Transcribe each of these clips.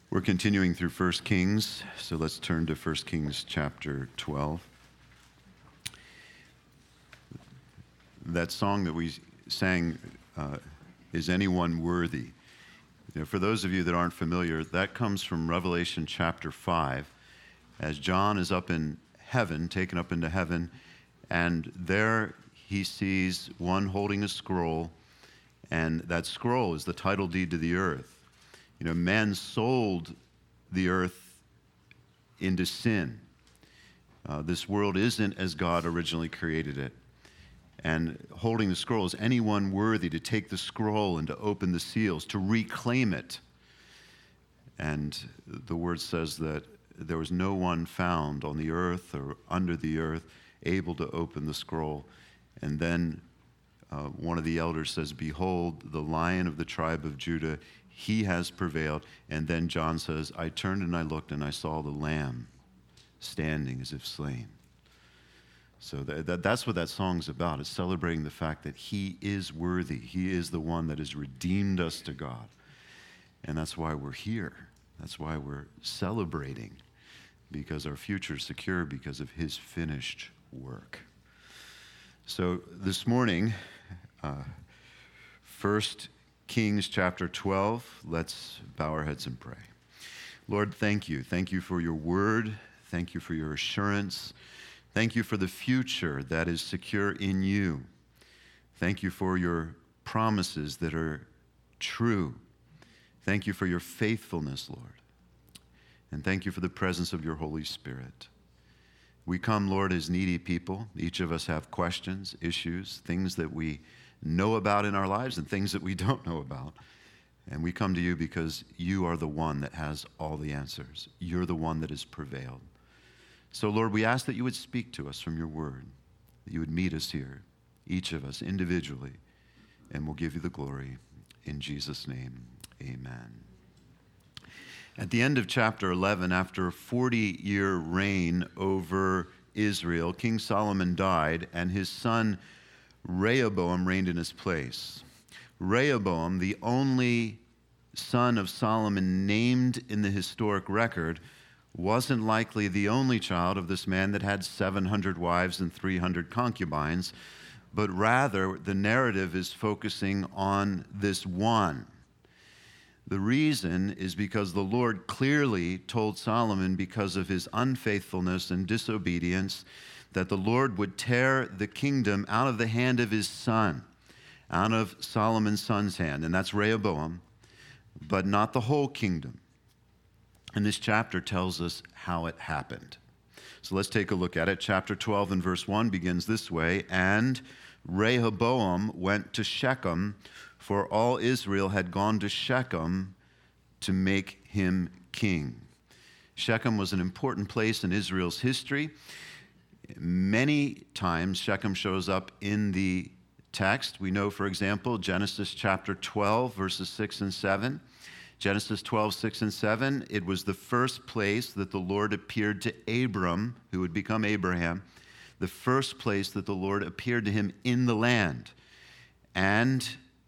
We're continuing through 1 Kings, so let's turn to 1 Kings chapter 12. That song that we sang, Is Anyone Worthy? For those of you that aren't familiar, that comes from Revelation chapter 5, as John is up in heaven, taken up into heaven, and there he sees one holding a scroll, and that scroll is the title deed to the earth. Man sold the earth into sin. This world isn't as God originally created it. And holding the scroll, is anyone worthy to take the scroll and to open the seals, to reclaim it? And the word says that there was no one found on the earth or under the earth able to open the scroll. And then one of the elders says, "Behold, the Lion of the tribe of Judah, he has prevailed." And then John says, "I turned and I looked and I saw the Lamb standing as if slain." So that's what that song's about. It's celebrating the fact that he is worthy. He is the one that has redeemed us to God. And that's why we're here. That's why we're celebrating, because our future is secure because of his finished work. So this morning, 1 Kings chapter 12, let's bow our heads and pray. Lord, thank you. Thank you for your word. Thank you for your assurance. Thank you for the future that is secure in you. Thank you for your promises that are true. Thank you for your faithfulness, Lord. And thank you for the presence of your Holy Spirit. We come, Lord, as needy people. Each of us have questions, issues, things that we know about in our lives and things that we don't know about. And we come to you because you are the one that has all the answers. You're the one that has prevailed. So, Lord, we ask that you would speak to us from your word, that you would meet us here, each of us individually, and we'll give you the glory. In Jesus' name, amen. At the end of chapter 11, after a 40-year reign over Israel, King Solomon died, and his son Rehoboam reigned in his place. Rehoboam, the only son of Solomon named in the historic record, wasn't likely the only child of this man that had 700 wives and 300 concubines, but rather the narrative is focusing on this one. The reason is because the Lord clearly told Solomon, because of his unfaithfulness and disobedience, that the Lord would tear the kingdom out of the hand of his son, out of Solomon's son's hand, and that's Rehoboam, but not the whole kingdom. And this chapter tells us how it happened. So let's take a look at it. Chapter 12 and verse 1 begins this way: "And Rehoboam went to Shechem, for all Israel had gone to Shechem to make him king." Shechem was an important place in Israel's history. Many times Shechem shows up in the text. We know, for example, Genesis chapter 12, verses 6 and 7. Genesis 12, 6 and 7, it was the first place that the Lord appeared to Abram, who would become Abraham, the first place that the Lord appeared to him in the land. And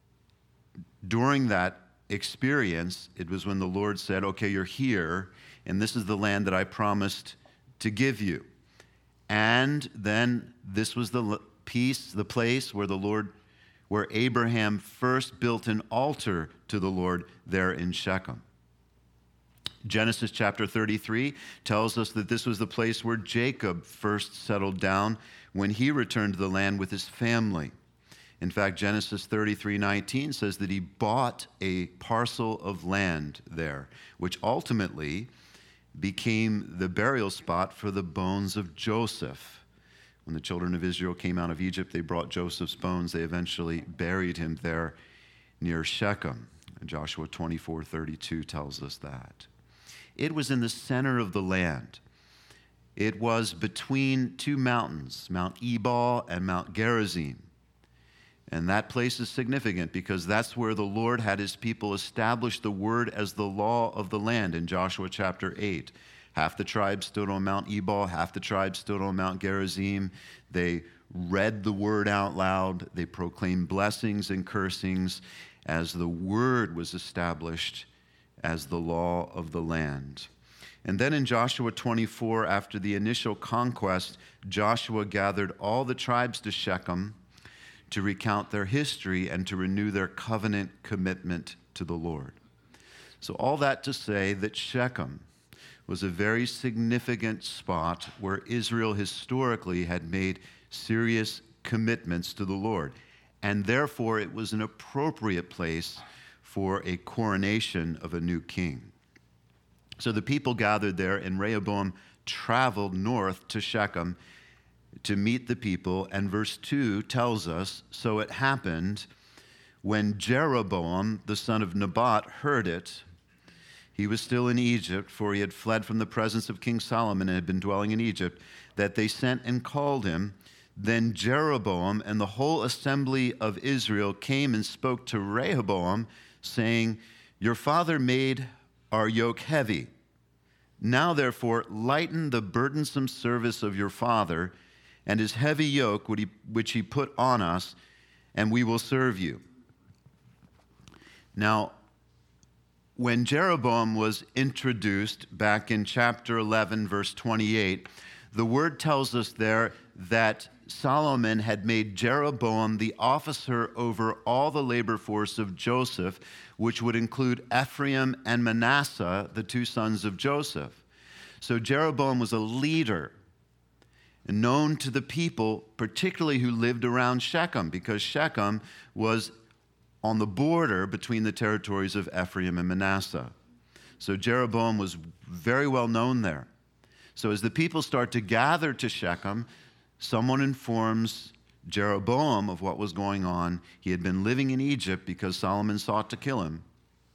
during that experience, it was when the Lord said, "Okay, you're here, and this is the land that I promised to give you." And then this was the place where Abraham first built an altar to the Lord there in Shechem. Genesis chapter 33 tells us that this was the place where Jacob first settled down when he returned to the land with his family. In fact, Genesis 33:19 says that he bought a parcel of land there, which ultimately became the burial spot for the bones of Joseph. When the children of Israel came out of Egypt, they brought Joseph's bones. They eventually buried him there near Shechem. And Joshua 24:32 tells us that. It was in the center of the land. It was between two mountains, Mount Ebal and Mount Gerizim. And that place is significant because that's where the Lord had his people establish the word as the law of the land in Joshua chapter 8. Half the tribe stood on Mount Ebal, half the tribe stood on Mount Gerizim. They read the word out loud. They proclaimed blessings and cursings as the word was established as the law of the land. And then in Joshua 24, after the initial conquest, Joshua gathered all the tribes to Shechem to recount their history and to renew their covenant commitment to the Lord. So all that to say that Shechem was a very significant spot where Israel historically had made serious commitments to the Lord. And therefore, it was an appropriate place for a coronation of a new king. So the people gathered there, and Rehoboam traveled north to Shechem to meet the people. And verse 2 tells us, so it happened when Jeroboam, the son of Nebat, heard it. He was still in Egypt, for he had fled from the presence of King Solomon and had been dwelling in Egypt, that they sent and called him. Then Jeroboam and the whole assembly of Israel came and spoke to Rehoboam, saying, your father made our yoke heavy. Now, therefore, lighten the burdensome service of your father and his heavy yoke which he put on us, and we will serve you. Now, when Jeroboam was introduced back in chapter 11, verse 28, the word tells us there that Solomon had made Jeroboam the officer over all the labor force of Joseph, which would include Ephraim and Manasseh, the two sons of Joseph. So Jeroboam was a leader known to the people, particularly who lived around Shechem, because Shechem was on the border between the territories of Ephraim and Manasseh. So Jeroboam was very well known there. So as the people start to gather to Shechem, someone informs Jeroboam of what was going on. He had been living in Egypt because Solomon sought to kill him.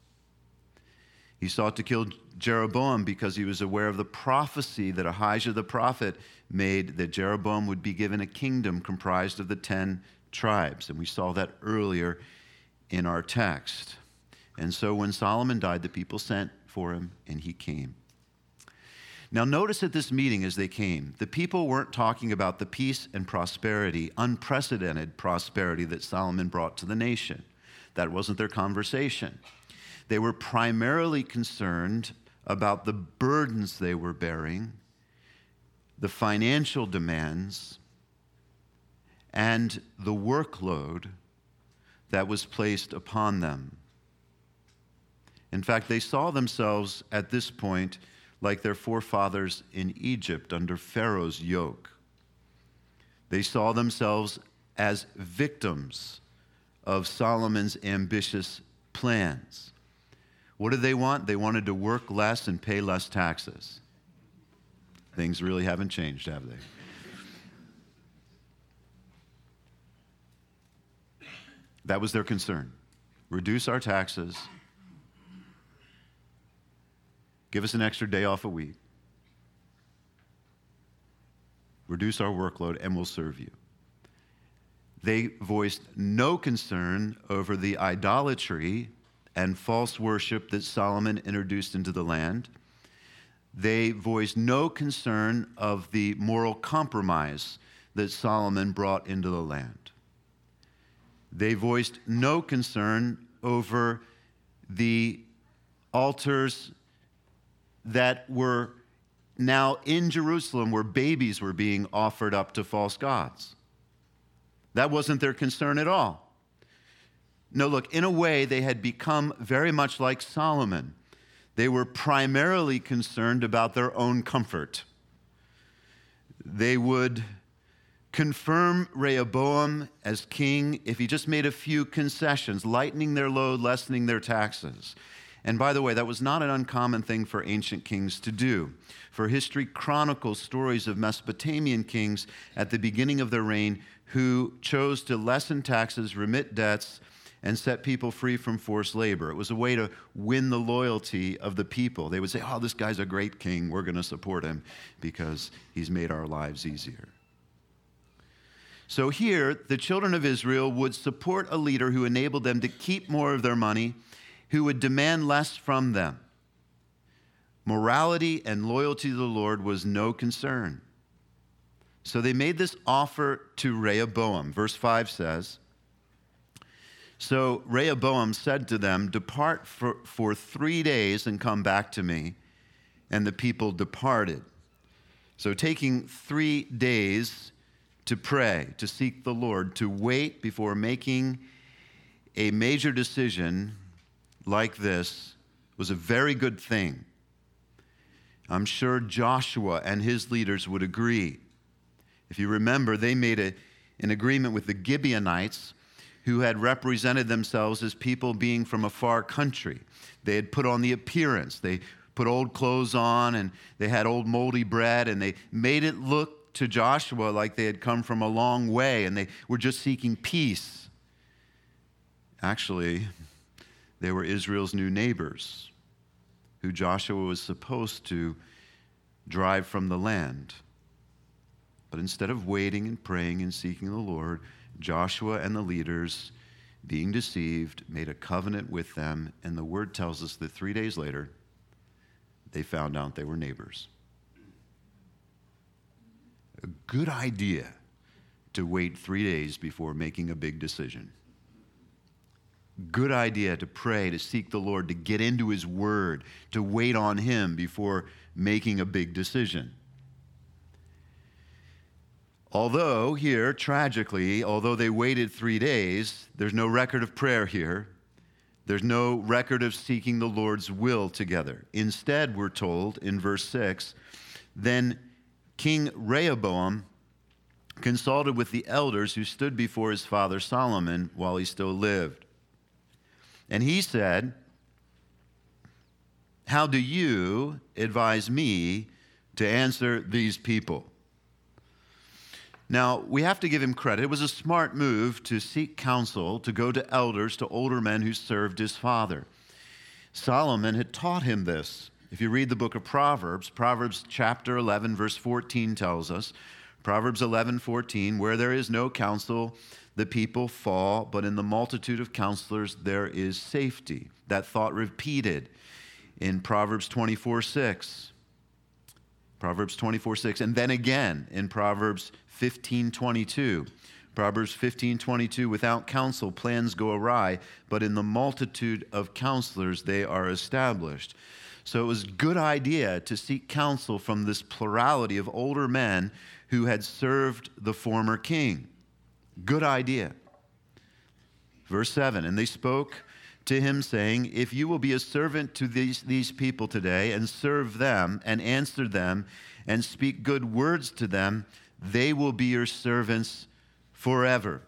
He sought to kill Jeroboam because he was aware of the prophecy that Ahijah the prophet made, that Jeroboam would be given a kingdom comprised of the 10 tribes. And we saw that earlier in our text. And so when Solomon died, the people sent for him, and he came. Now notice at this meeting as they came, the people weren't talking about the peace and prosperity, unprecedented prosperity that Solomon brought to the nation. That wasn't their conversation. They were primarily concerned about the burdens they were bearing, the financial demands, and the workload that was placed upon them. In fact, they saw themselves at this point like their forefathers in Egypt under Pharaoh's yoke. They saw themselves as victims of Solomon's ambitious plans. What did they want? They wanted to work less and pay less taxes. Things really haven't changed, have they? That was their concern. Reduce our taxes. Give us an extra day off a week. Reduce our workload, and we'll serve you. They voiced no concern over the idolatry and false worship that Solomon introduced into the land. They voiced no concern of the moral compromise that Solomon brought into the land. They voiced no concern over the altars that were now in Jerusalem where babies were being offered up to false gods. That wasn't their concern at all. No, look, in a way, they had become very much like Solomon. They were primarily concerned about their own comfort. They would confirm Rehoboam as king if he just made a few concessions, lightening their load, lessening their taxes. And by the way, that was not an uncommon thing for ancient kings to do. For history chronicles stories of Mesopotamian kings at the beginning of their reign who chose to lessen taxes, remit debts, and set people free from forced labor. It was a way to win the loyalty of the people. They would say, oh, this guy's a great king. We're going to support him because he's made our lives easier. So here, the children of Israel would support a leader who enabled them to keep more of their money, who would demand less from them. Morality and loyalty to the Lord was no concern. So they made this offer to Rehoboam. Verse 5 says, So Rehoboam said to them, "Depart for 3 days and come back to me." And the people departed. So taking 3 days to pray, to seek the Lord, to wait before making a major decision like this was a very good thing. I'm sure Joshua and his leaders would agree. If you remember, they made an agreement with the Gibeonites, who had represented themselves as people being from a far country. They had put on the appearance. They put old clothes on, and they had old moldy bread, and they made it look to Joshua like they had come from a long way, and they were just seeking peace. Actually, they were Israel's new neighbors, who Joshua was supposed to drive from the land. But instead of waiting and praying and seeking the Lord, Joshua and the leaders, being deceived, made a covenant with them, and the word tells us that 3 days later, they found out they were neighbors. A good idea to wait 3 days before making a big decision. Good idea to pray, to seek the Lord, to get into His Word, to wait on Him before making a big decision. Although here, tragically, although they waited 3 days, there's no record of prayer here. There's no record of seeking the Lord's will together. Instead, we're told in verse 6, then King Rehoboam consulted with the elders who stood before his father Solomon while he still lived. And he said, "How do you advise me to answer these people?" Now, we have to give him credit. It was a smart move to seek counsel, to go to elders, to older men who served his father. Solomon had taught him this. If you read the book of Proverbs, Proverbs chapter 11, verse 14 tells us, Proverbs 11:14, where there is no counsel, the people fall, but in the multitude of counselors there is safety. That thought repeated in Proverbs 24:6. Proverbs 24:6, and then again in Proverbs 15:22. Proverbs 15:22, without counsel plans go awry, but in the multitude of counselors they are established. So it was a good idea to seek counsel from this plurality of older men who had served the former king. Good idea. Verse 7, and they spoke to him, saying, "If you will be a servant to these people today and serve them and answer them and speak good words to them, they will be your servants forever."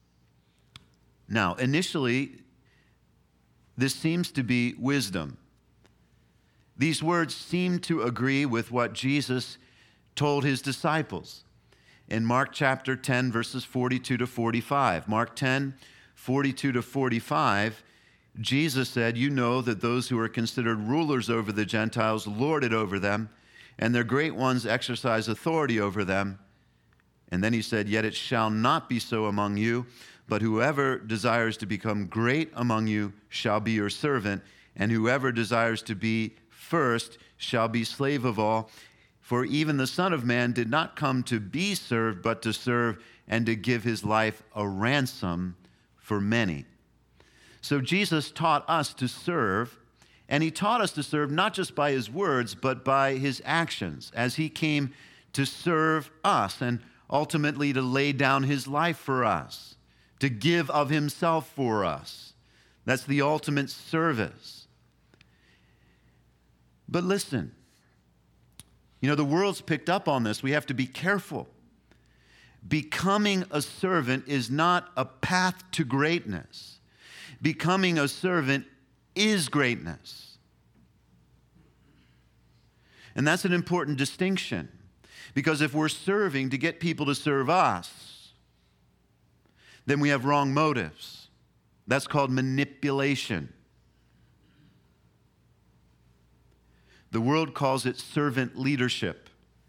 Now, initially, this seems to be wisdom. These words seem to agree with what Jesus told his disciples in Mark chapter 10, verses 42 to 45. Mark 10, 42 to 45, Jesus said, "You know that those who are considered rulers over the Gentiles lord it over them, and their great ones exercise authority over them." And then he said, "Yet it shall not be so among you, but whoever desires to become great among you shall be your servant, and whoever desires to be first shall be slave of all. For even the Son of Man did not come to be served, but to serve and to give his life a ransom for many." So Jesus taught us to serve, and he taught us to serve not just by his words, but by his actions, as he came to serve us and ultimately to lay down his life for us, to give of himself for us. That's the ultimate service. But listen, the world's picked up on this. We have to be careful. Becoming a servant is not a path to greatness. Becoming a servant is greatness. And that's an important distinction, because if we're serving to get people to serve us, then we have wrong motives. That's called manipulation. The world calls it servant leadership.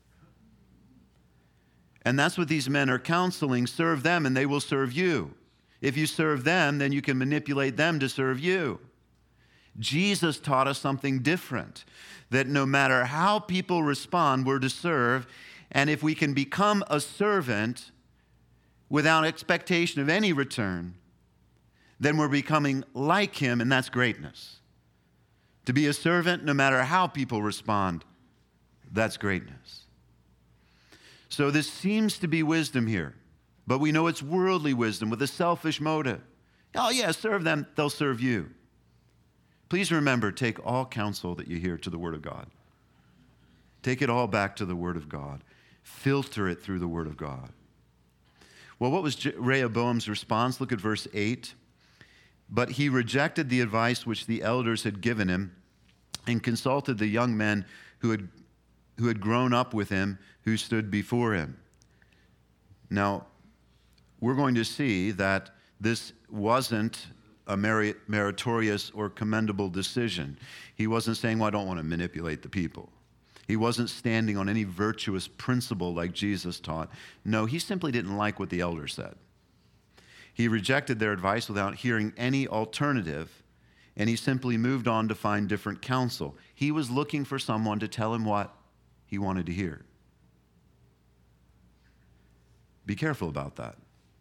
And that's what these men are counseling. Serve them and they will serve you. If you serve them, then you can manipulate them to serve you. Jesus taught us something different, that no matter how people respond, we're to serve. And if we can become a servant without expectation of any return, then we're becoming like him, and that's greatness. To be a servant, no matter how people respond, that's greatness. So this seems to be wisdom here, but we know it's worldly wisdom with a selfish motive. Oh yeah, serve them, they'll serve you. Please remember, take all counsel that you hear to the Word of God. Take it all back to the Word of God. Filter it through the Word of God. Well, what was Rehoboam's response? Look at verse 8. But he rejected the advice which the elders had given him and consulted the young men who had grown up with him, who stood before him. Now, we're going to see that this wasn't a meritorious or commendable decision. He wasn't saying, well, I don't want to manipulate the people. He wasn't standing on any virtuous principle like Jesus taught. No, he simply didn't like what the elders said. He rejected their advice without hearing any alternative, and he simply moved on to find different counsel. He was looking for someone to tell him what he wanted to hear. Be careful about that.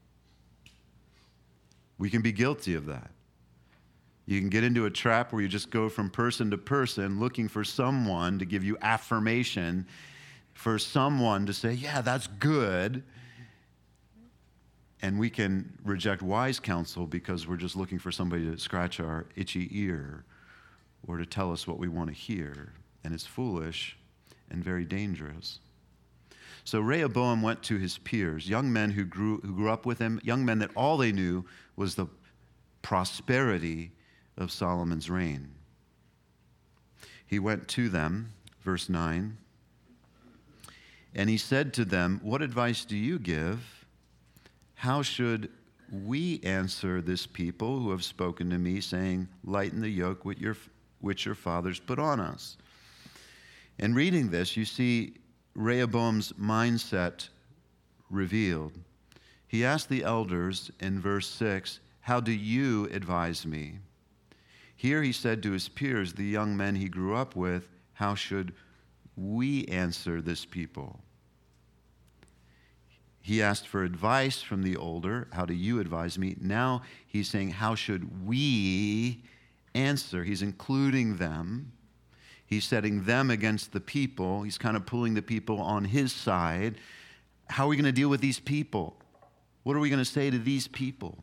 We can be guilty of that. You can get into a trap where you just go from person to person looking for someone to give you affirmation, for someone to say, yeah, that's good. And we can reject wise counsel because we're just looking for somebody to scratch our itchy ear or to tell us what we want to hear. And it's foolish and very dangerous. So Rehoboam went to his peers, young men who grew up with him, young men that all they knew was the prosperity of Solomon's reign. He went to them, verse 9, and he said to them, what advice do you give? How should we answer this people who have spoken to me, saying, lighten the yoke which your fathers put on us? And reading this, you see Rehoboam's mindset revealed. He asked the elders in verse 6, how do you advise me? Here he said to his peers, the young men he grew up with, how should we answer this people? He asked for advice from the older, how do you advise me? Now he's saying, how should we answer? He's including them. He's setting them against the people. He's kind of pulling the people on his side. How are we going to deal with these people? What are we going to say to these people?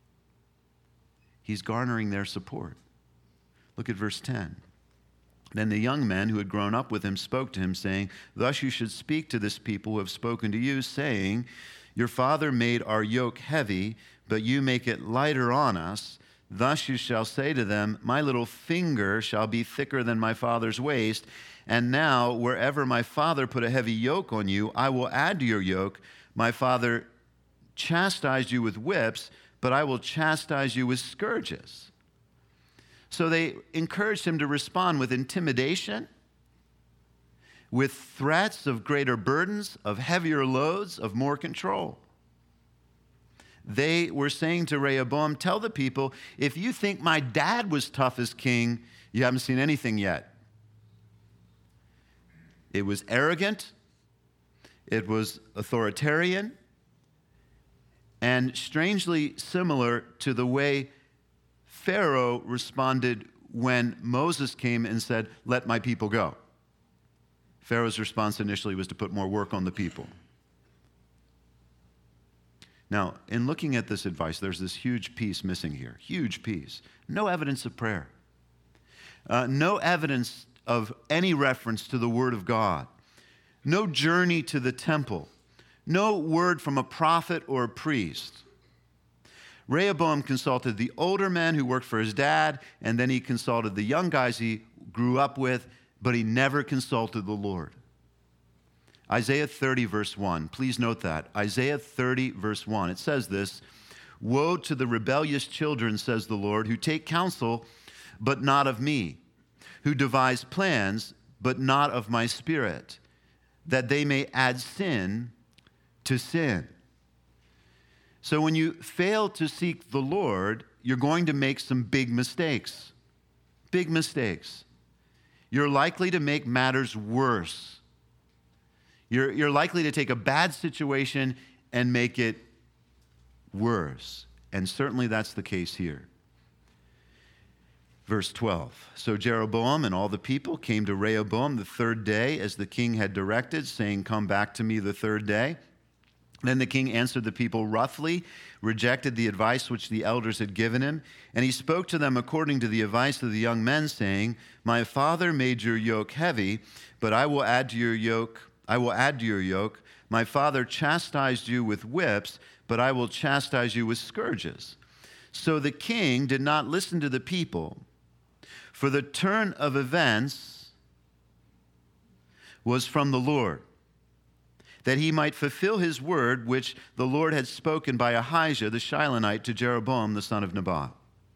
He's garnering their support. Look at verse 10. Then the young men who had grown up with him spoke to him, saying, thus you should speak to this people who have spoken to you, saying, your father made our yoke heavy, but you make it lighter on us. Thus you shall say to them, my little finger shall be thicker than my father's waist. And now, wherever my father put a heavy yoke on you, I will add to your yoke. My father chastised you with whips, but I will chastise you with scourges. So they encouraged him to respond with intimidation, with threats of greater burdens, of heavier loads, of more control. They were saying to Rehoboam, tell the people, if you think my dad was tough as king, you haven't seen anything yet. It was arrogant, it was authoritarian, and strangely similar to the way Pharaoh responded when Moses came and said, let my people go. Pharaoh's response initially was to put more work on the people. Now, in looking at this advice, there's this huge piece missing here. Huge piece. No evidence of prayer. No evidence of any reference to the Word of God. No journey to the temple. No word from a prophet or a priest. Rehoboam consulted the older men who worked for his dad, and then he consulted the young guys he grew up with, but he never consulted the Lord. Isaiah 30, verse 1. Please note that. Isaiah 30, verse 1. It says this, woe to the rebellious children, says the Lord, who take counsel, but not of me, who devise plans, but not of my spirit, that they may add sin to sin. So when you fail to seek the Lord, you're going to make some big mistakes. Big mistakes. You're likely to make matters worse. You're likely to take a bad situation and make it worse. And certainly that's the case here. Verse 12, so Jeroboam and all the people came to Rehoboam the third day as the king had directed, saying, come back to me the third day. Then the king answered the people roughly, rejected the advice which the elders had given him, and he spoke to them according to the advice of the young men, saying, my father made your yoke heavy, but I will add to your yoke. My father chastised you with whips, but I will chastise you with scourges. So the king did not listen to the people, for the turn of events was from the Lord, that he might fulfill his word which the Lord had spoken by Ahijah the Shilonite to Jeroboam the son of Nebat.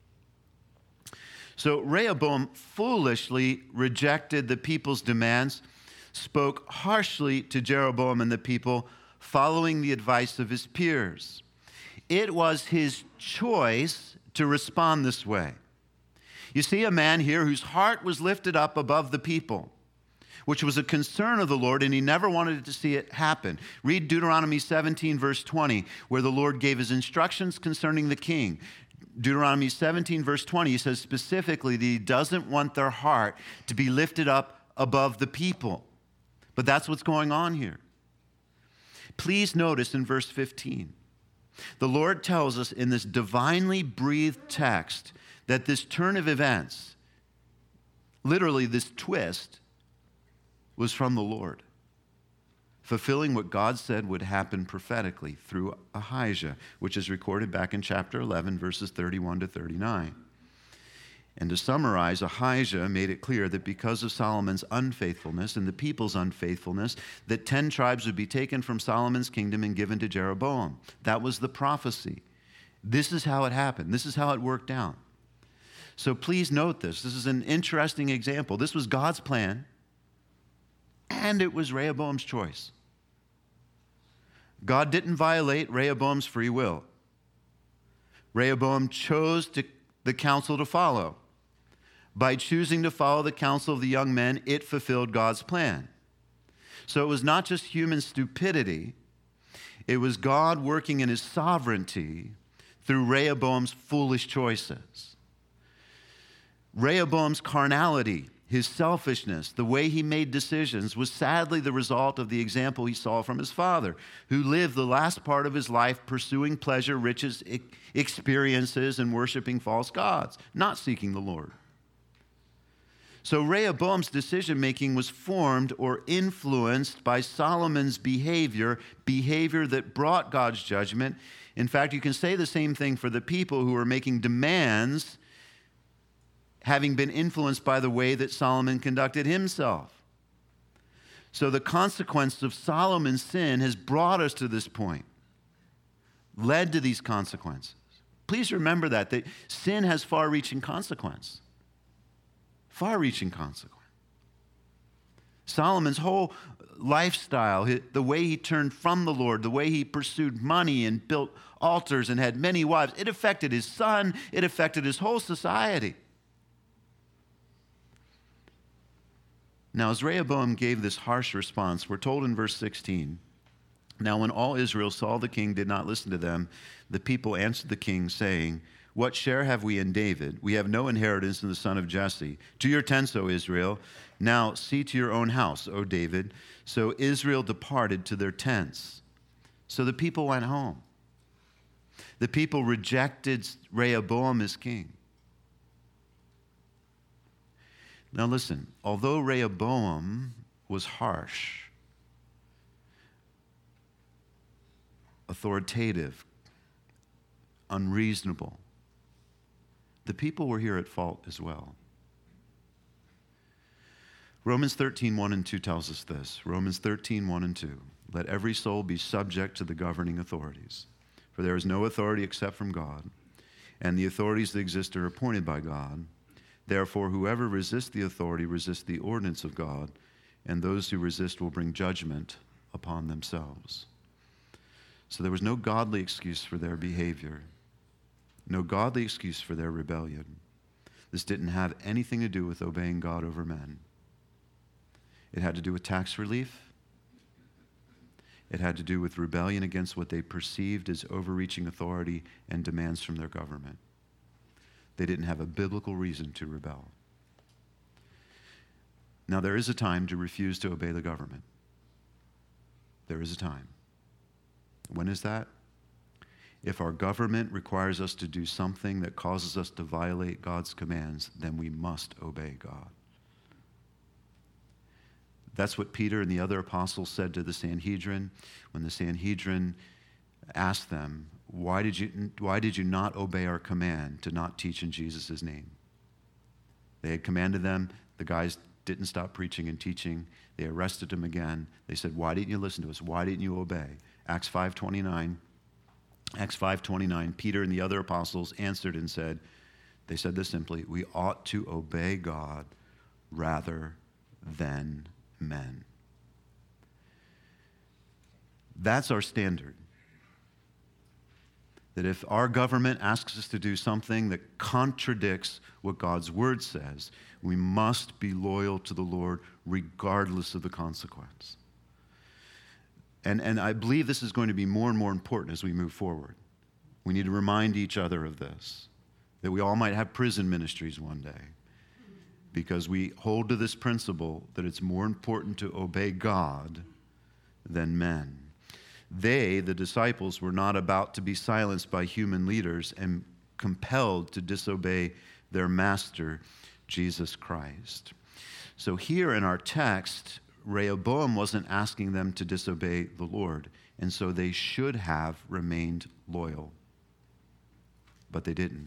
So Rehoboam foolishly rejected the people's demands, spoke harshly to Jeroboam and the people, following the advice of his peers. It was his choice to respond this way. You see a man here whose heart was lifted up above the people, which was a concern of the Lord, and he never wanted to see it happen. Read Deuteronomy 17, verse 20, where the Lord gave his instructions concerning the king. Deuteronomy 17, verse 20, he says specifically that he doesn't want their heart to be lifted up above the people. But that's what's going on here. Please notice in verse 15, the Lord tells us in this divinely breathed text that this turn of events, literally this twist, was from the Lord, fulfilling what God said would happen prophetically through Ahijah, which is recorded back in chapter 11, verses 31 to 39. And to summarize, Ahijah made it clear that because of Solomon's unfaithfulness and the people's unfaithfulness, that 10 tribes would be taken from Solomon's kingdom and given to Jeroboam. That was the prophecy. This is how it happened. This is how it worked out. So please note this. This is an interesting example. This was God's plan, and it was Rehoboam's choice. God didn't violate Rehoboam's free will. Rehoboam chose the counsel to follow. By choosing to follow the counsel of the young men, it fulfilled God's plan. So it was not just human stupidity. It was God working in his sovereignty through Rehoboam's foolish choices. Rehoboam's carnality, his selfishness, the way he made decisions was sadly the result of the example he saw from his father, who lived the last part of his life pursuing pleasure, riches, experiences, and worshiping false gods, not seeking the Lord. So Rehoboam's decision-making was formed or influenced by Solomon's behavior that brought God's judgment. In fact, you can say the same thing for the people who were making demands, having been influenced by the way that Solomon conducted himself. So the consequence of Solomon's sin has brought us to this point, led to these consequences. Please remember that sin has far-reaching consequence. Far-reaching consequence. Solomon's whole lifestyle, the way he turned from the Lord, the way he pursued money and built altars and had many wives, it affected his son, it affected his whole society. Now, as Rehoboam gave this harsh response, we're told in verse 16, now when all Israel saw the king did not listen to them, the people answered the king, saying, what share have we in David? We have no inheritance in the son of Jesse. To your tents, O Israel. Now see to your own house, O David. So Israel departed to their tents. So the people went home. The people rejected Rehoboam as king. Now listen, although Rehoboam was harsh, authoritative, unreasonable, the people were here at fault as well. Romans 13, 1 and 2 tells us this. Romans 13, 1 and 2. Let every soul be subject to the governing authorities, for there is no authority except from God, and the authorities that exist are appointed by God. Therefore, whoever resists the authority resists the ordinance of God, and those who resist will bring judgment upon themselves. So there was no godly excuse for their behavior, no godly excuse for their rebellion. This didn't have anything to do with obeying God over men. It had to do with tax relief. It had to do with rebellion against what they perceived as overreaching authority and demands from their government. They didn't have a biblical reason to rebel. Now, there is a time to refuse to obey the government. There is a time. When is that? If our government requires us to do something that causes us to violate God's commands, then we must obey God. That's what Peter and the other apostles said to the Sanhedrin when the Sanhedrin asked them, why did you not obey our command to not teach in Jesus' name? They had commanded them. The guys didn't stop preaching and teaching. They arrested him again. They said, why didn't you listen to us? Why didn't you obey? Acts 5:29, Peter and the other apostles answered and said, they said this simply, we ought to obey God rather than men. That's our standard. That if our government asks us to do something that contradicts what God's word says, we must be loyal to the Lord regardless of the consequence. And I believe this is going to be more and more important as we move forward. We need to remind each other of this, that we all might have prison ministries one day, because we hold to this principle that it's more important to obey God than men. They, the disciples, were not about to be silenced by human leaders and compelled to disobey their master, Jesus Christ. So here in our text, Rehoboam wasn't asking them to disobey the Lord, and so they should have remained loyal. But they didn't.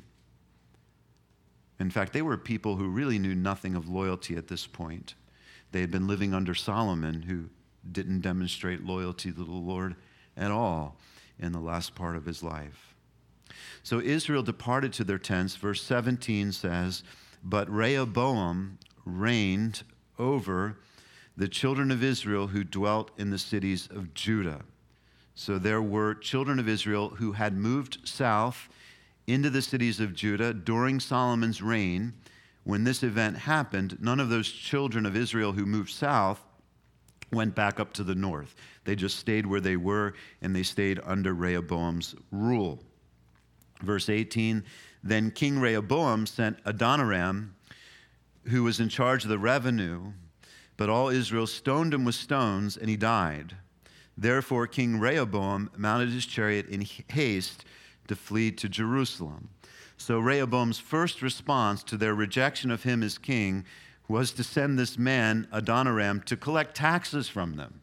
In fact, they were people who really knew nothing of loyalty at this point. They had been living under Solomon, who didn't demonstrate loyalty to the Lord at all in the last part of his life. So Israel departed to their tents. Verse 17 says, but Rehoboam reigned over the children of Israel who dwelt in the cities of Judah. So there were children of Israel who had moved south into the cities of Judah during Solomon's reign. When this event happened, none of those children of Israel who moved south went back up to the north. They just stayed where they were, and they stayed under Rehoboam's rule. Verse 18, then King Rehoboam sent Adoniram, who was in charge of the revenue, but all Israel stoned him with stones, and he died. Therefore, King Rehoboam mounted his chariot in haste to flee to Jerusalem. So Rehoboam's first response to their rejection of him as king was to send this man, Adoniram, to collect taxes from them.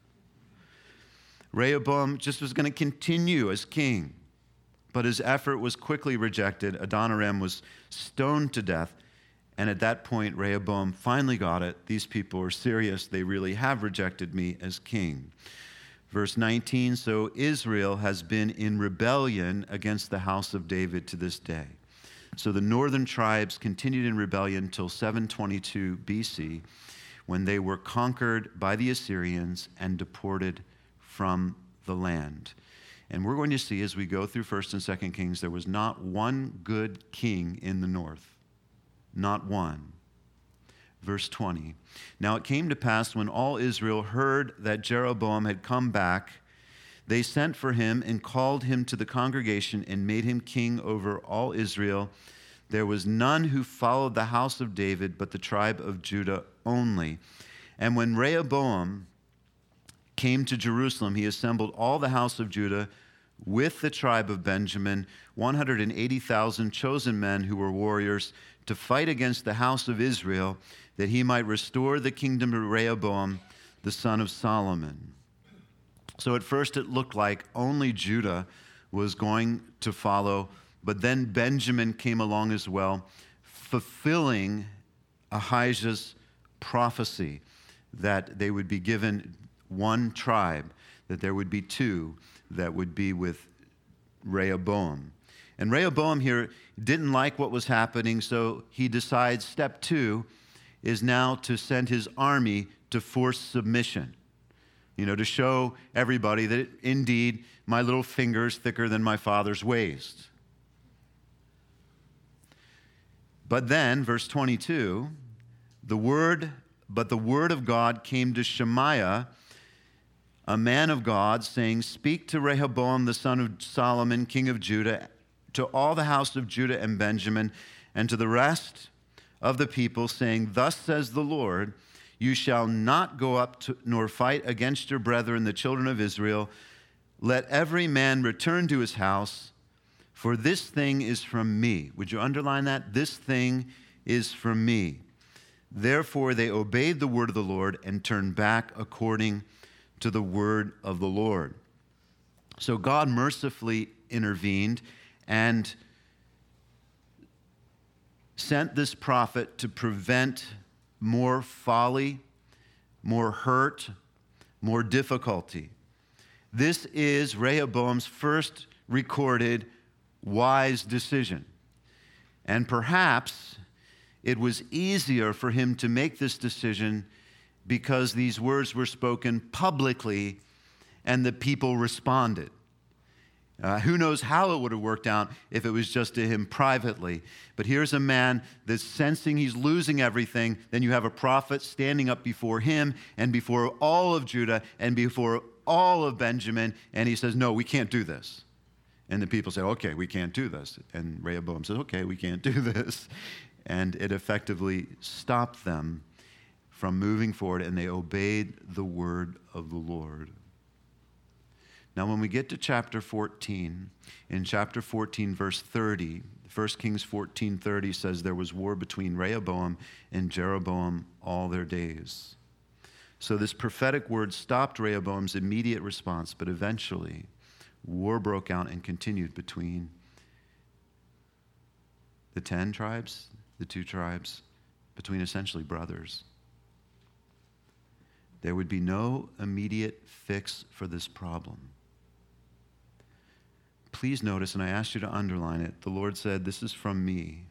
Rehoboam just was going to continue as king, but his effort was quickly rejected. Adoniram was stoned to death. And at that point, Rehoboam finally got it. These people are serious. They really have rejected me as king. Verse 19, so Israel has been in rebellion against the house of David to this day. So the northern tribes continued in rebellion until 722 BC, when they were conquered by the Assyrians and deported from the land. And we're going to see as we go through 1st and 2nd Kings, there was not one good king in the north. Not one. Verse 20. Now it came to pass when all Israel heard that Jeroboam had come back, they sent for him and called him to the congregation and made him king over all Israel. There was none who followed the house of David, but the tribe of Judah only. And when Rehoboam came to Jerusalem, he assembled all the house of Judah with the tribe of Benjamin, 180,000 chosen men who were warriors, to fight against the house of Israel, that he might restore the kingdom to Rehoboam, the son of Solomon. So at first it looked like only Judah was going to follow, but then Benjamin came along as well, fulfilling Ahijah's prophecy that they would be given one tribe, that there would be two that would be with Rehoboam. And Rehoboam here didn't like what was happening, so he decides step 2 is now to send his army to force submission. To show everybody that indeed my little finger is thicker than my father's waist. But then, verse 22, the word of God came to Shemaiah, a man of God, saying, "Speak to Rehoboam the son of Solomon, king of Judah, to all the house of Judah and Benjamin, and to the rest of the people, saying, Thus says the Lord, you shall not go up nor fight against your brethren, the children of Israel. Let every man return to his house, for this thing is from me." Would you underline that? This thing is from me. Therefore they obeyed the word of the Lord and turned back according to the word of the Lord. So God mercifully intervened and sent this prophet to prevent more folly, more hurt, more difficulty. This is Rehoboam's first recorded wise decision. And perhaps it was easier for him to make this decision because these words were spoken publicly and the people responded. Who knows how it would have worked out if it was just to him privately. But here's a man that's sensing he's losing everything. Then you have a prophet standing up before him and before all of Judah and before all of Benjamin. And he says, "No, we can't do this." And the people say, "Okay, we can't do this." And Rehoboam says, "Okay, we can't do this." And it effectively stopped them from moving forward, and they obeyed the word of the Lord. Now, when we get to chapter 14, in chapter 14, verse 30, 1 Kings 14:30 says there was war between Rehoboam and Jeroboam all their days. So this prophetic word stopped Rehoboam's immediate response, but eventually war broke out and continued between the 10 tribes, the 2 tribes, between essentially brothers. There would be no immediate fix for this problem. Please notice, and I asked you to underline it, the Lord said, "This is from me."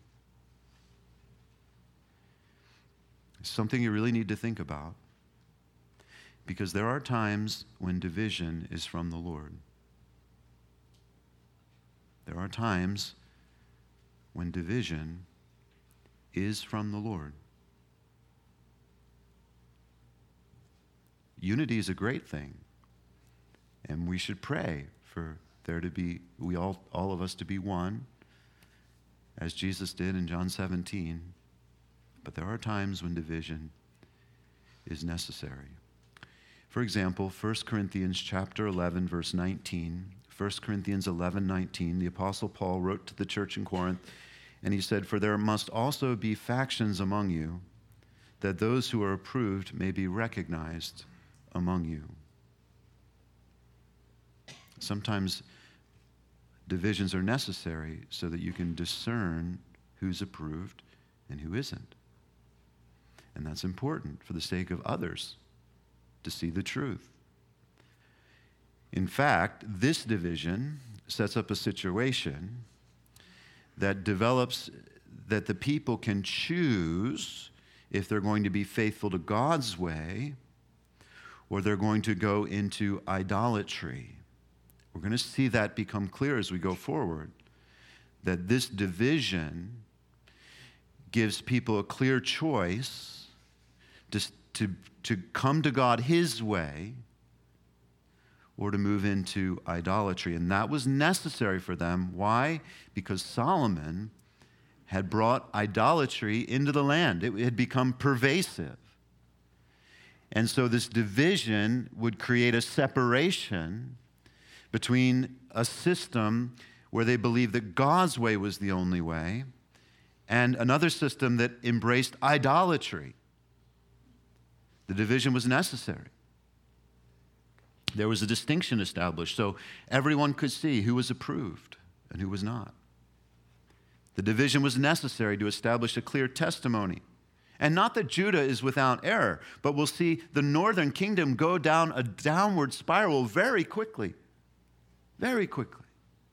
It's something you really need to think about, because there are times when division is from the Lord. There are times when division is from the Lord. Unity is a great thing, and we should pray for there to be, all of us to be one, as Jesus did in John 17. But there are times when division is necessary. For example, 1 Corinthians chapter 11, verse 19. 1 Corinthians 11:19, the Apostle Paul wrote to the church in Corinth, and he said, "For there must also be factions among you, that those who are approved may be recognized among you." Sometimes divisions are necessary so that you can discern who's approved and who isn't. And that's important for the sake of others to see the truth. In fact, this division sets up a situation that develops that the people can choose if they're going to be faithful to God's way or they're going to go into idolatry. We're going to see that become clear as we go forward, that this division gives people a clear choice to come to God His way or to move into idolatry. And that was necessary for them. Why? Because Solomon had brought idolatry into the land. It had become pervasive. And so this division would create a separation between a system where they believed that God's way was the only way and another system that embraced idolatry. The division was necessary. There was a distinction established so everyone could see who was approved and who was not. The division was necessary to establish a clear testimony. And not that Judah is without error, but we'll see the northern kingdom go down a downward spiral very quickly. Very quickly.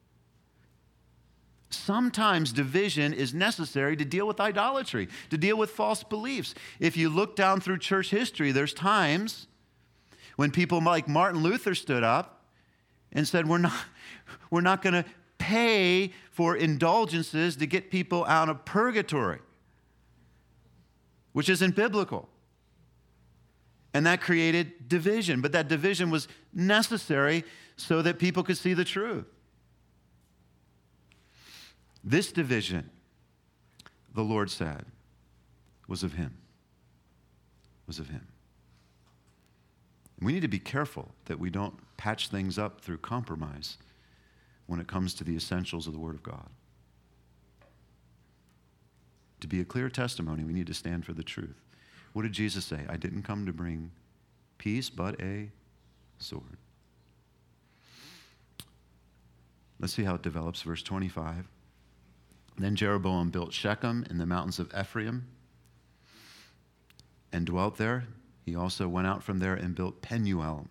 Sometimes division is necessary to deal with idolatry, to deal with false beliefs. If you look down through church history, there's times when people like Martin Luther stood up and said, we're not going to pay for indulgences to get people out of purgatory, which isn't biblical. And that created division. But that division was necessary so that people could see the truth. This division, the Lord said, was of him. Was of him. We need to be careful that we don't patch things up through compromise when it comes to the essentials of the Word of God. To be a clear testimony, we need to stand for the truth. What did Jesus say? I didn't come to bring peace, but a sword. Let's see how it develops. Verse 25. Then Jeroboam built Shechem in the mountains of Ephraim and dwelt there. He also went out from there and built Penuel.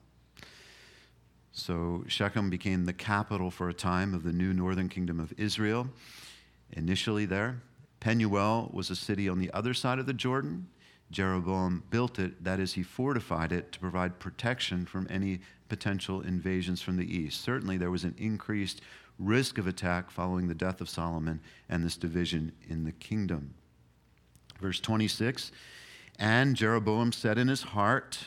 So Shechem became the capital for a time of the new northern kingdom of Israel. Initially there, Penuel was a city on the other side of the Jordan. Jeroboam built it, that is, he fortified it to provide protection from any potential invasions from the east. Certainly there was an increased risk of attack following the death of Solomon and this division in the kingdom. Verse 26, and Jeroboam said in his heart,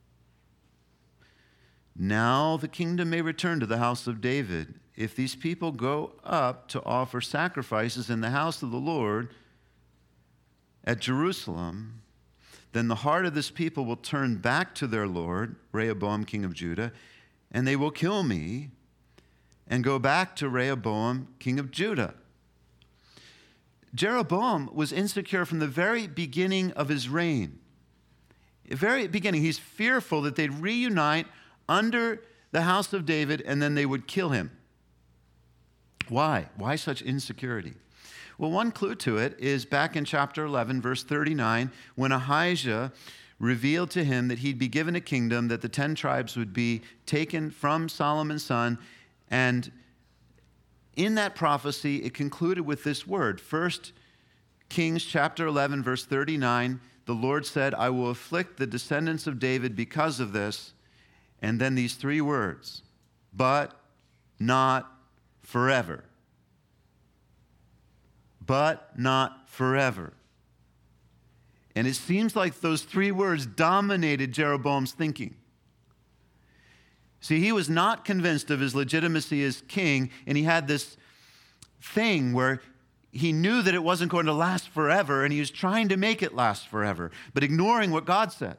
now the kingdom may return to the house of David. If these people go up to offer sacrifices in the house of the Lord at Jerusalem, then the heart of this people will turn back to their Lord, Rehoboam, king of Judah, and they will kill me and go back to Rehoboam, king of Judah. Jeroboam was insecure from the very beginning of his reign. The very beginning, he's fearful that they'd reunite under the house of David and then they would kill him. Why? Why such insecurity? Well, one clue to it is back in chapter 11, verse 39, when Ahijah revealed to him that he'd be given a kingdom, that the 10 tribes would be taken from Solomon's son. And in that prophecy, it concluded with this word. 1 Kings chapter 11, verse 39, the Lord said, I will afflict the descendants of David because of this. And then these 3 words, but not forever. But not forever. And it seems like those 3 words dominated Jeroboam's thinking. See, he was not convinced of his legitimacy as king, and he had this thing where he knew that it wasn't going to last forever, and he was trying to make it last forever, but ignoring what God said.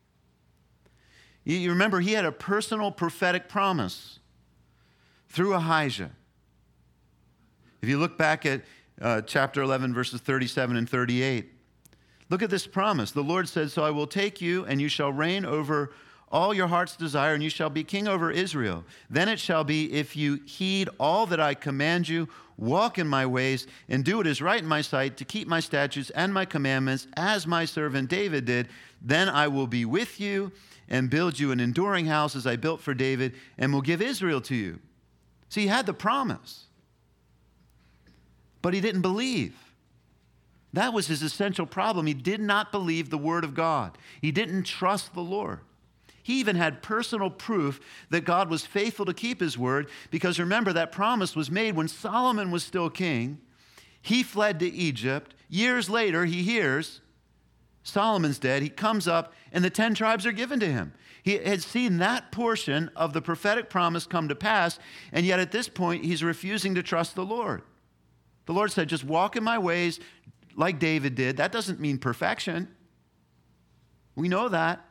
You remember, he had a personal prophetic promise through Ahijah. If you look back at chapter 11, verses 37 and 38, look at this promise. The Lord said, so I will take you, and you shall reign over all your heart's desire, and you shall be king over Israel. Then it shall be, if you heed all that I command you, walk in my ways, and do what is right in my sight, to keep my statutes and my commandments, as my servant David did, then I will be with you and build you an enduring house as I built for David, and will give Israel to you. See, he had the promise, but he didn't believe. That was his essential problem. He did not believe the word of God. He didn't trust the Lord. He even had personal proof that God was faithful to keep his word, because remember, that promise was made when Solomon was still king. He fled to Egypt. Years later, he hears Solomon's dead. He comes up, and the 10 tribes are given to him. He had seen that portion of the prophetic promise come to pass, and yet at this point, he's refusing to trust the Lord. The Lord said, just walk in my ways like David did. That doesn't mean perfection. We know that.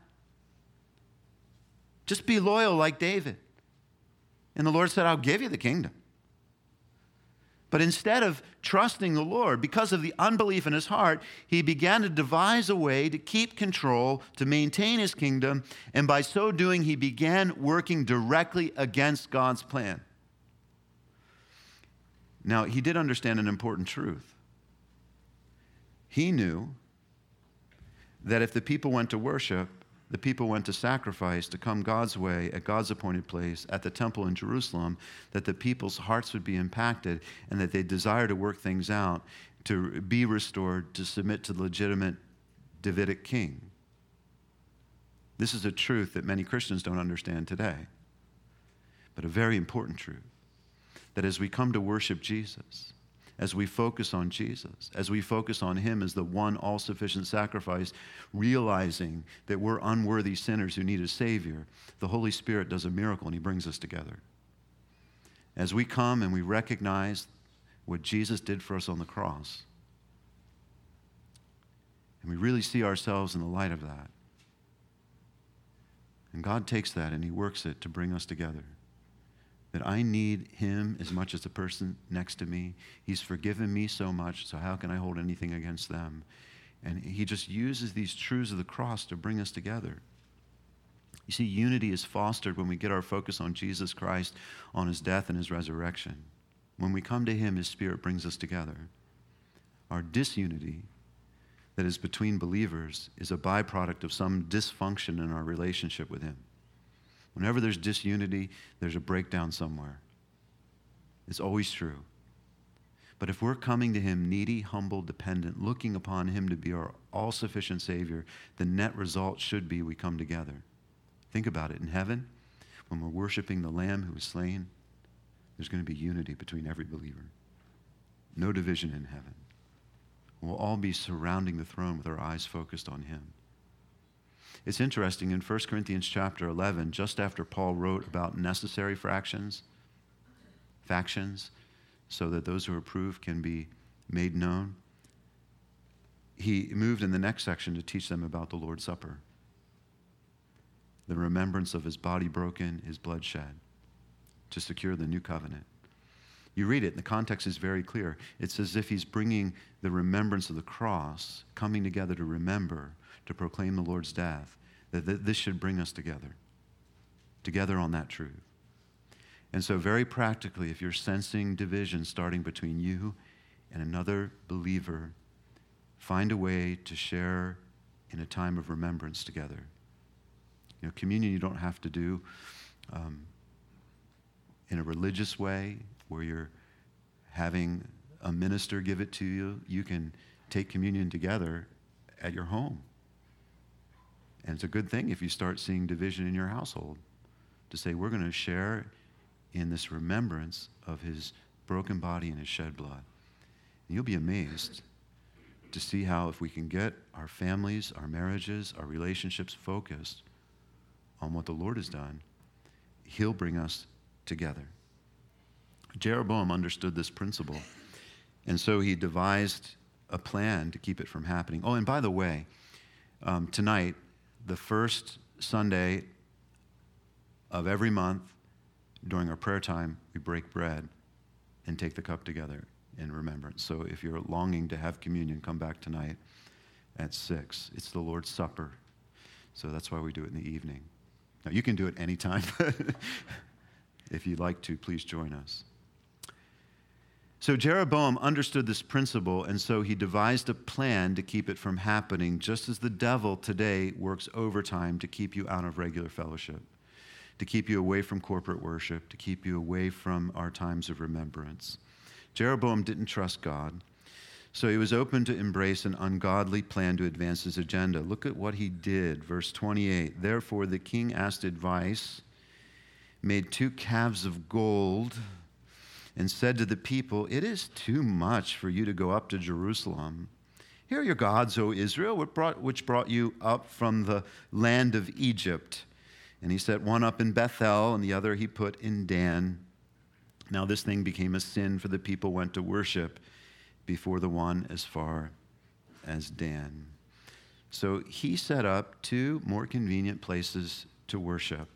Just be loyal like David. And the Lord said, I'll give you the kingdom. But instead of trusting the Lord, because of the unbelief in his heart, he began to devise a way to keep control, to maintain his kingdom, and by so doing, he began working directly against God's plan. Now, he did understand an important truth. He knew that if the people went to worship, the people went to sacrifice, to come God's way at God's appointed place at the temple in Jerusalem, that the people's hearts would be impacted and that they desire to work things out, to be restored, to submit to the legitimate Davidic king. This is a truth that many Christians don't understand today, but a very important truth, that as we come to worship Jesus, as we focus on Jesus, as we focus on him as the one all-sufficient sacrifice, realizing that we're unworthy sinners who need a Savior, the Holy Spirit does a miracle and he brings us together. As we come and we recognize what Jesus did for us on the cross, and we really see ourselves in the light of that, and God takes that and he works it to bring us together. That I need him as much as the person next to me. He's forgiven me so much, so how can I hold anything against them? And he just uses these truths of the cross to bring us together. You see, unity is fostered when we get our focus on Jesus Christ, on his death and his resurrection. When we come to him, his Spirit brings us together. Our disunity that is between believers is a byproduct of some dysfunction in our relationship with him. Whenever there's disunity, there's a breakdown somewhere. It's always true. But if we're coming to him needy, humble, dependent, looking upon him to be our all-sufficient Savior, the net result should be we come together. Think about it. In heaven, when we're worshiping the Lamb who was slain, there's going to be unity between every believer. No division in heaven. We'll all be surrounding the throne with our eyes focused on him. It's interesting, in 1 Corinthians chapter 11, just after Paul wrote about necessary factions, so that those who are approved can be made known, he moved in the next section to teach them about the Lord's Supper, the remembrance of his body broken, his blood shed, to secure the new covenant. You read it, and the context is very clear. It's as if he's bringing the remembrance of the cross, coming together to remember, to proclaim the Lord's death, that this should bring us together on that truth. And so very practically, if you're sensing division starting between you and another believer, find a way to share in a time of remembrance together. You know, communion you don't have to do in a religious way where you're having a minister give it to you. You can take communion together at your home. And it's a good thing if you start seeing division in your household to say, we're going to share in this remembrance of his broken body and his shed blood. And you'll be amazed to see how if we can get our families, our marriages, our relationships focused on what the Lord has done, he'll bring us together. Jeroboam understood this principle, and so he devised a plan to keep it from happening. Oh, and by the way, tonight, the first Sunday of every month, during our prayer time, we break bread and take the cup together in remembrance. So if you're longing to have communion, come back tonight at 6. It's the Lord's Supper, so that's why we do it in the evening. Now, you can do it anytime. If you'd like to, please join us. So Jeroboam understood this principle, and so he devised a plan to keep it from happening, just as the devil today works overtime to keep you out of regular fellowship, to keep you away from corporate worship, to keep you away from our times of remembrance. Jeroboam didn't trust God, so he was open to embrace an ungodly plan to advance his agenda. Look at what he did, verse 28. Therefore the king asked advice, made 2 calves of gold, and said to the people, it is too much for you to go up to Jerusalem. Here are your gods, O Israel, which brought you up from the land of Egypt. And he set one up in Bethel, and the other he put in Dan. Now this thing became a sin, for the people went to worship before the one as far as Dan. So he set up 2 more convenient places to worship.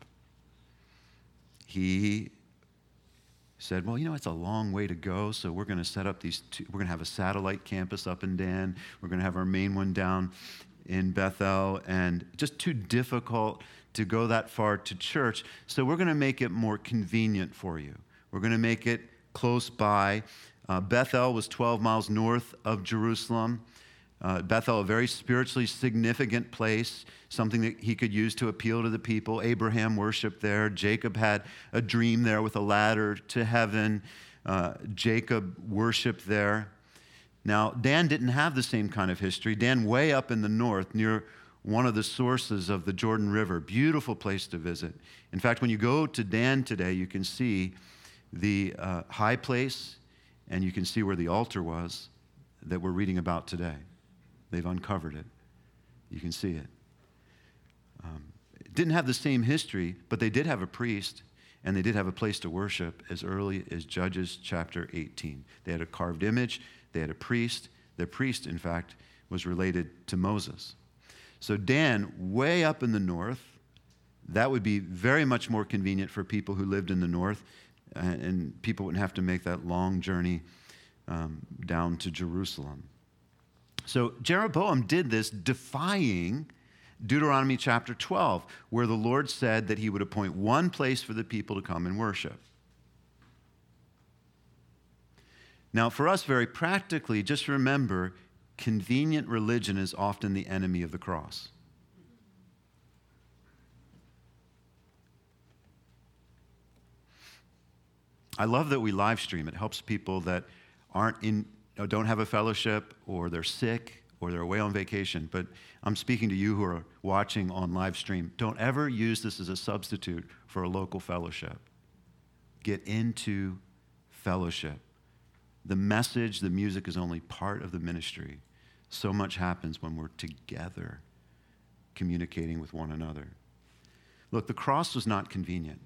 He said, well, it's a long way to go, so we're going to set up these 2. We're going to have a satellite campus up in Dan. We're going to have our main one down in Bethel, and just too difficult to go that far to church. So we're going to make it more convenient for you. We're going to make it close by. Bethel was 12 miles north of Jerusalem. Bethel, a very spiritually significant place, something that he could use to appeal to the people. Abraham worshiped there. Jacob had a dream there with a ladder to heaven. Jacob worshiped there. Now, Dan didn't have the same kind of history. Dan, way up in the north, near one of the sources of the Jordan River. Beautiful place to visit. In fact, when you go to Dan today, you can see the high place and you can see where the altar was that we're reading about today. They've uncovered it. You can see it. It didn't have the same history, but they did have a priest, and they did have a place to worship as early as Judges chapter 18. They had a carved image. They had a priest. Their priest, in fact, was related to Moses. So Dan, way up in the north, that would be very much more convenient for people who lived in the north, and people wouldn't have to make that long journey down to Jerusalem. So Jeroboam did this defying Deuteronomy chapter 12, where the Lord said that he would appoint one place for the people to come and worship. Now, for us, very practically, just remember, convenient religion is often the enemy of the cross. I love that we live stream. It helps people that don't have a fellowship, or they're sick, or they're away on vacation. But I'm speaking to you who are watching on live stream. Don't ever use this as a substitute for a local fellowship. Get into fellowship. The message, the music is only part of the ministry. So much happens when we're together communicating with one another. Look, the cross was not convenient.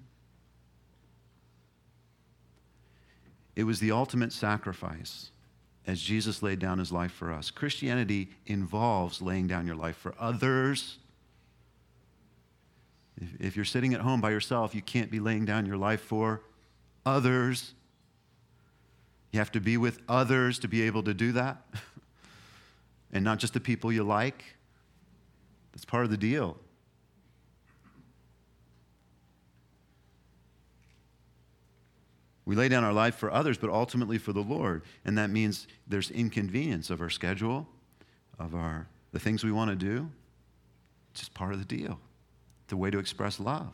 It was the ultimate sacrifice as Jesus laid down his life for us. Christianity involves laying down your life for others. If you're sitting at home by yourself, you can't be laying down your life for others. You have to be with others to be able to do that. And not just the people you like. That's part of the deal. We lay down our life for others, but ultimately for the Lord. And that means there's inconvenience of our schedule, of the things we want to do. It's just part of the deal. It's a way to express love.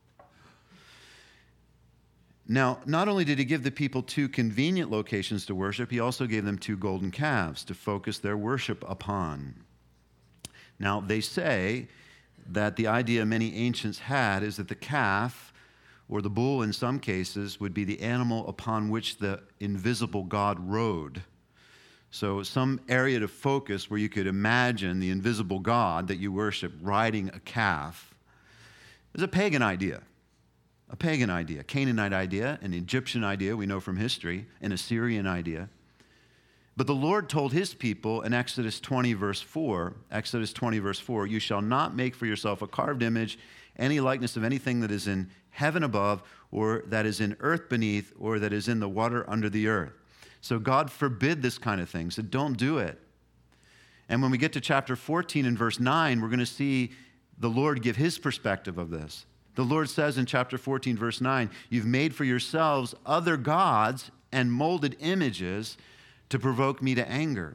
Now, not only did he give the people 2 convenient locations to worship, he also gave them 2 golden calves to focus their worship upon. Now, they say that the idea many ancients had is that the calf, or the bull in some cases, would be the animal upon which the invisible God rode. So some area to focus where you could imagine the invisible God that you worship riding a calf. Is a pagan idea. A pagan idea, Canaanite idea, an Egyptian idea we know from history, an Assyrian idea. But the Lord told his people in Exodus 20, verse 4, you shall not make for yourself a carved image, any likeness of anything that is in heaven above, or that is in earth beneath, or that is in the water under the earth. So God forbid this kind of thing, so don't do it. And when we get to chapter 14 and verse 9, we're going to see the Lord give his perspective of this. The Lord says in chapter 14, verse 9, you've made for yourselves other gods and molded images to provoke me to anger.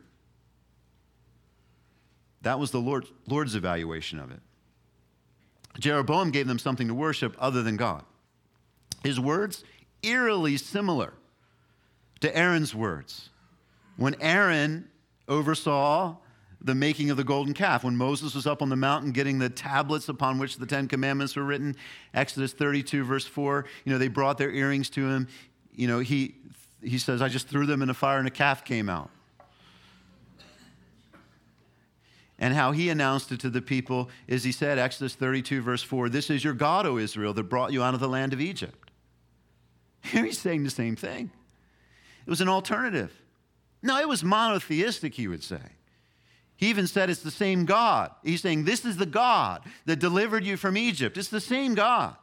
That was the Lord's evaluation of it. Jeroboam gave them something to worship other than God. His words, eerily similar to Aaron's words. When Aaron oversaw the making of the golden calf, when Moses was up on the mountain getting the tablets upon which the 10 Commandments were written, Exodus 32, verse 4, they brought their earrings to him. He says, I just threw them in the fire and a calf came out. And how he announced it to the people is he said, Exodus 32, verse 4, this is your God, O Israel, that brought you out of the land of Egypt. Here he's saying the same thing. It was an alternative. No, it was monotheistic, he would say. He even said it's the same God. He's saying this is the God that delivered you from Egypt. It's the same God.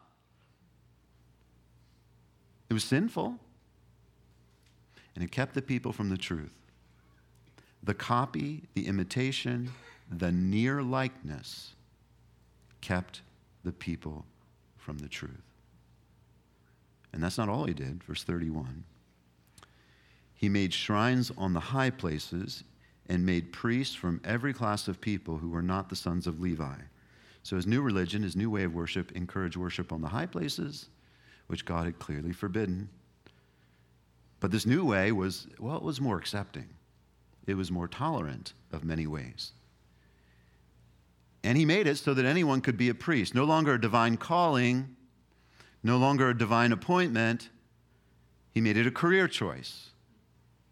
It was sinful. And it kept the people from the truth. The copy, the imitation, the near likeness kept the people from the truth. And that's not all he did. Verse 31. He made shrines on the high places and made priests from every class of people who were not the sons of Levi. So his new religion, his new way of worship, encouraged worship on the high places, which God had clearly forbidden. But this new way was more accepting. It was more tolerant of many ways. And he made it so that anyone could be a priest. No longer a divine calling, no longer a divine appointment. He made it a career choice.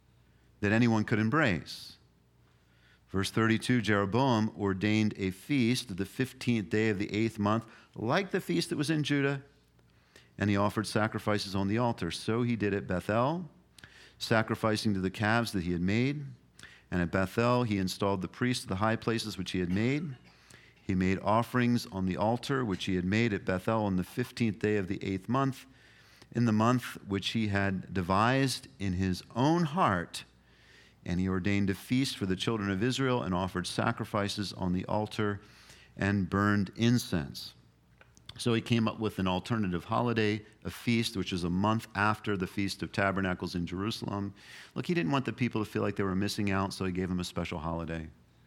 that anyone could embrace. Verse 32, Jeroboam ordained a feast of the 15th day of the 8th month, like the feast that was in Judah, and he offered sacrifices on the altar. So he did at Bethel, sacrificing to the calves that he had made. And at Bethel he installed the priests of the high places which he had made. He made offerings on the altar which he had made at Bethel on the 15th day of the 8th month, in the month which he had devised in his own heart. And he ordained a feast for the children of Israel and offered sacrifices on the altar and burned incense. So he came up with an alternative holiday, a feast, which is a month after the Feast of Tabernacles in Jerusalem. Look, he didn't want the people to feel like they were missing out, so he gave them a special holiday.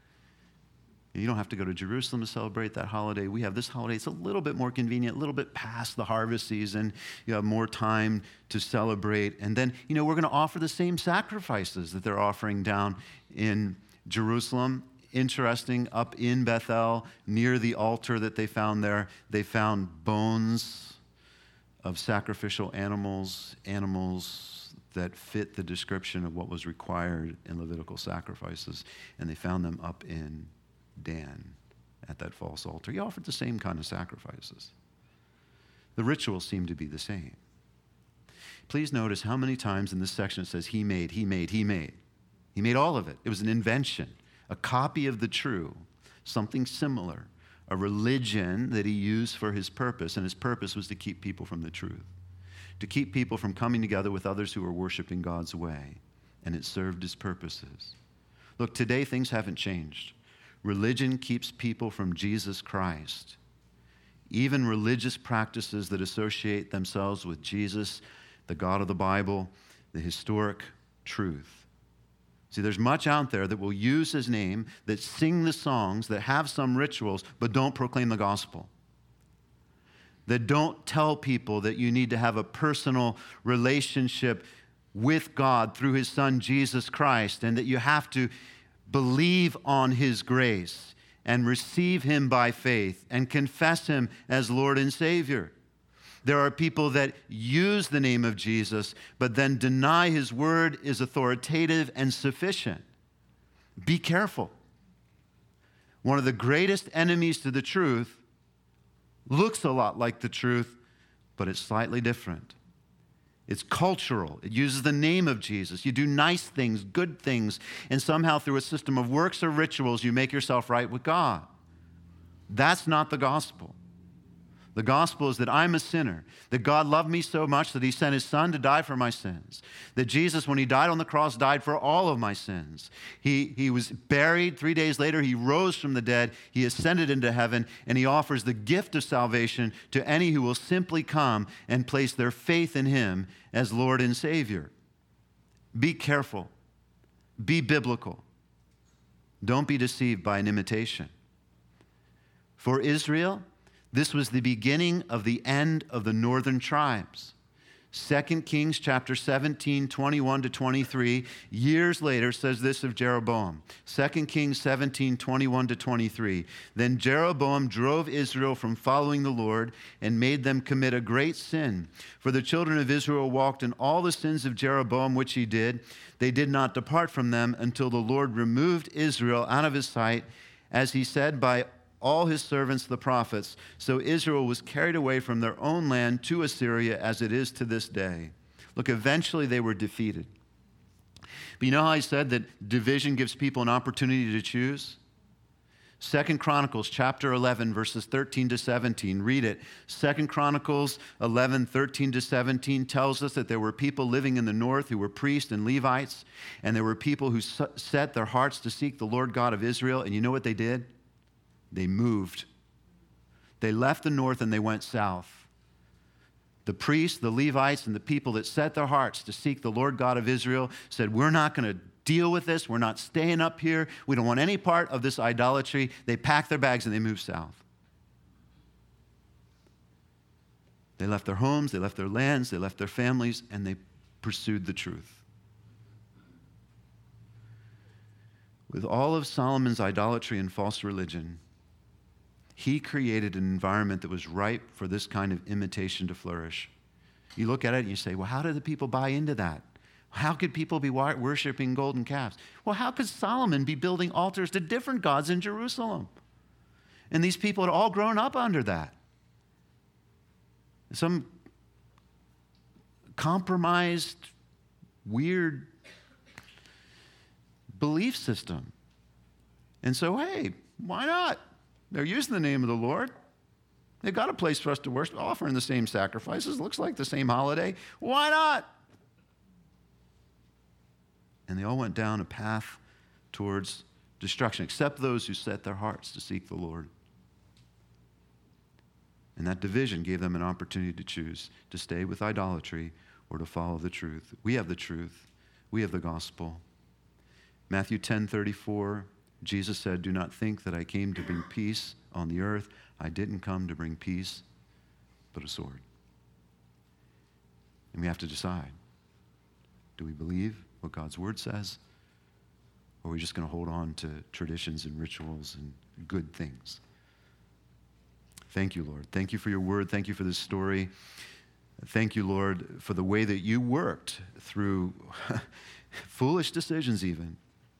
You don't have to go to Jerusalem to celebrate that holiday. We have this holiday. It's a little bit more convenient, a little bit past the harvest season. You have more time to celebrate. And then, we're going to offer the same sacrifices that they're offering down in Jerusalem. Interesting, up in Bethel, near the altar that they found there, they found bones of sacrificial animals that fit the description of what was required in Levitical sacrifices. And they found them up in Dan at that false altar. He offered the same kind of sacrifices. The rituals seem to be the same. Please notice how many times in this section it says he made. He made all of it. It was an invention, a copy of the true, something similar, a religion that he used for his purpose, and his purpose was to keep people from the truth, to keep people from coming together with others who were worshiping God's way, and it served his purposes. Look, today things haven't changed. Religion keeps people from Jesus Christ. Even religious practices that associate themselves with Jesus, the God of the Bible, the historic truth. See, there's much out there that will use his name, that sing the songs, that have some rituals, but don't proclaim the gospel. That don't tell people that you need to have a personal relationship with God through his son, Jesus Christ, and that you have to believe on his grace and receive him by faith and confess him as Lord and Savior. There are people that use the name of Jesus, but then deny his word is authoritative and sufficient. Be careful. One of the greatest enemies to the truth looks a lot like the truth, but it's slightly different. It's cultural. It uses the name of Jesus. You do nice things, good things, and somehow through a system of works or rituals, you make yourself right with God. That's not the gospel. The gospel is that I'm a sinner, that God loved me so much that he sent his son to die for my sins, that Jesus, when he died on the cross, died for all of my sins. He was buried. 3 days later, he rose from the dead. He ascended into heaven, and he offers the gift of salvation to any who will simply come and place their faith in him as Lord and Savior. Be careful. Be biblical. Don't be deceived by an imitation. For Israel, this was the beginning of the end of the northern tribes. 2 Kings chapter 17, 21 to 23, years later says this of Jeroboam. 2 Kings 17, 21 to 23. Then Jeroboam drove Israel from following the Lord and made them commit a great sin. For the children of Israel walked in all the sins of Jeroboam which he did. They did not depart from them until the Lord removed Israel out of his sight, as he said by all his servants, the prophets. So Israel was carried away from their own land to Assyria, as it is to this day. Look, eventually they were defeated. But you know how I said that division gives people an opportunity to choose? 2 Chronicles chapter 11, verses 13 to 17. Read it. 2 Chronicles 11, 13 to 17 tells us that there were people living in the north who were priests and Levites, and there were people who set their hearts to seek the Lord God of Israel. And you know what they did? They moved. They left the north and they went south. The priests, the Levites, and the people that set their hearts to seek the Lord God of Israel said, we're not going to deal with this. We're not staying up here. We don't want any part of this idolatry. They packed their bags and they moved south. They left their homes, they left their lands, they left their families, and they pursued the truth. With all of Solomon's idolatry and false religion, he created an environment that was ripe for this kind of imitation to flourish. You look at it and you say, well, how did the people buy into that? How could people be worshiping golden calves? Well, how could Solomon be building altars to different gods in Jerusalem? And these people had all grown up under that. Some compromised, weird belief system. And so, hey, why not? They're using the name of the Lord. They've got a place for us to worship, offering the same sacrifices. Looks like the same holiday. Why not? And they all went down a path towards destruction, except those who set their hearts to seek the Lord. And that division gave them an opportunity to choose to stay with idolatry or to follow the truth. We have the truth. We have the gospel. Matthew 10:34, Jesus said, "Do not think that I came to bring peace on the earth. I didn't come to bring peace, but a sword." And we have to decide. Do we believe what God's word says? Or are we just going to hold on to traditions and rituals and good things? Thank you, Lord. Thank you for your word. Thank you for this story. Thank you, Lord, for the way that you worked through foolish decisions even.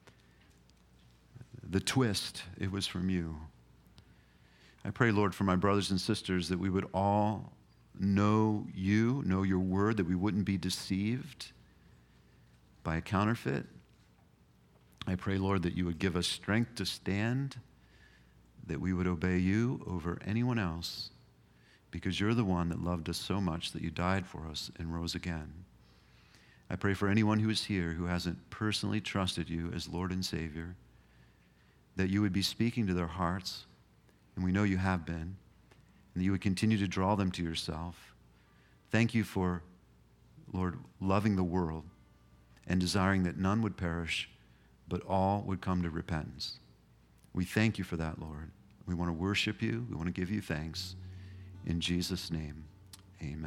The twist, it was from you. I pray, Lord, for my brothers and sisters that we would all know you, know your word, that we wouldn't be deceived by a counterfeit. I pray, Lord, that you would give us strength to stand, that we would obey you over anyone else, because you're the one that loved us so much that you died for us and rose again. I pray for anyone who is here who hasn't personally trusted you as Lord and Savior, that you would be speaking to their hearts, and we know you have been, and that you would continue to draw them to yourself. Thank you for, Lord, loving the world and desiring that none would perish, but all would come to repentance. We thank you for that, Lord. We want to worship you. We want to give you thanks. In Jesus' name, amen.